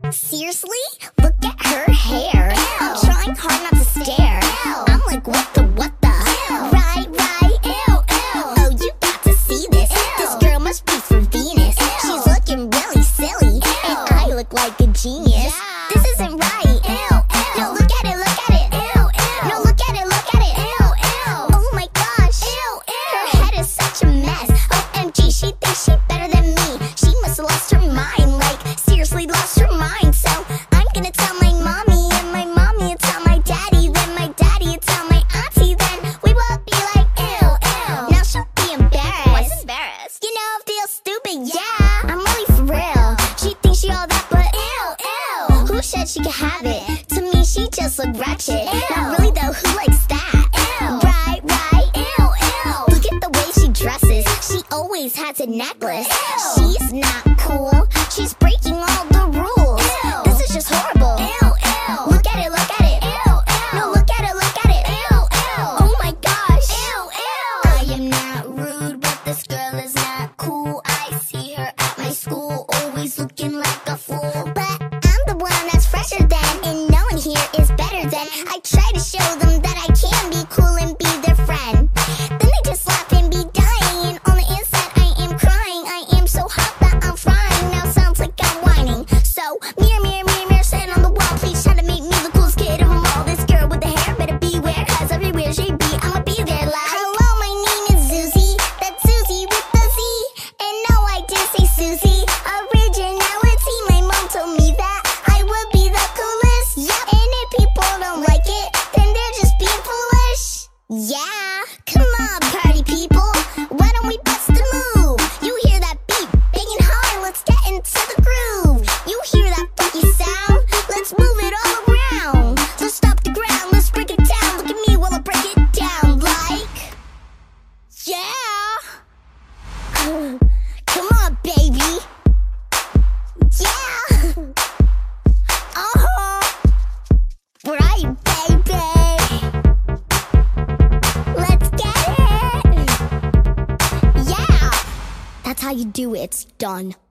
Seriously? Look at her hair. I'm trying hard not to stare. I'm like, what the? Right, ew. Oh, you got to see this. This girl must be from Venus. She's looking really silly, and I look like a genius. This isn't right. No, look at it. No, look at it. Oh my gosh. Her head is such a mess. OMG, she thinks she better than me. She must have lost her mind, like seriously lost her mind. So I'm gonna tell my mommy, and my mommy will tell my daddy, then my daddy will tell my auntie, then we will be like, ew. Now she'll be embarrassed. Why is she embarrassed? You know, feel stupid, yeah. I'm really for real. She thinks she all that, but ew. Who said she could have it? To me, she just look ratchet. Not really though, who likes that? Right, ew. Look at the way she dresses. She always has a necklace. She's not cool. She's breaking all the rules. This is just horrible. Look at it. No, look at it. Oh my gosh. I am not rude, but this girl is not cool. I see her at my school, always looking like a fool. But I'm the one that's fresher than, and no one here is better than. I try to show them that I can be cool and be their friend. Then they just laugh and be dying, and on the inside I am crying. I am so hot that I'm frying. Now sounds like I'm whining. So mirror, stand on the wall, please try to make me the coolest kid of them all. This girl with the hair better beware, cause everywhere she be, I'ma be there like, hello, my name is Susie. That's Susie with the Z. And no, I did say Susie. Originality, my mom told me that I would be the coolest. Yep. And if people don't like it, then they're just being foolish. Yeah, come on, party people. Why don't we bust a move? You hear that beat banging hard? Let's get into the groove. You hear that funky sound? Let's move it all around. Let's stop the ground, let's break it down. Look at me while I break it down. Like, yeah. Come on, baby. Yeah. Right, baby. Let's get it. Yeah. That's how you do it. It's done.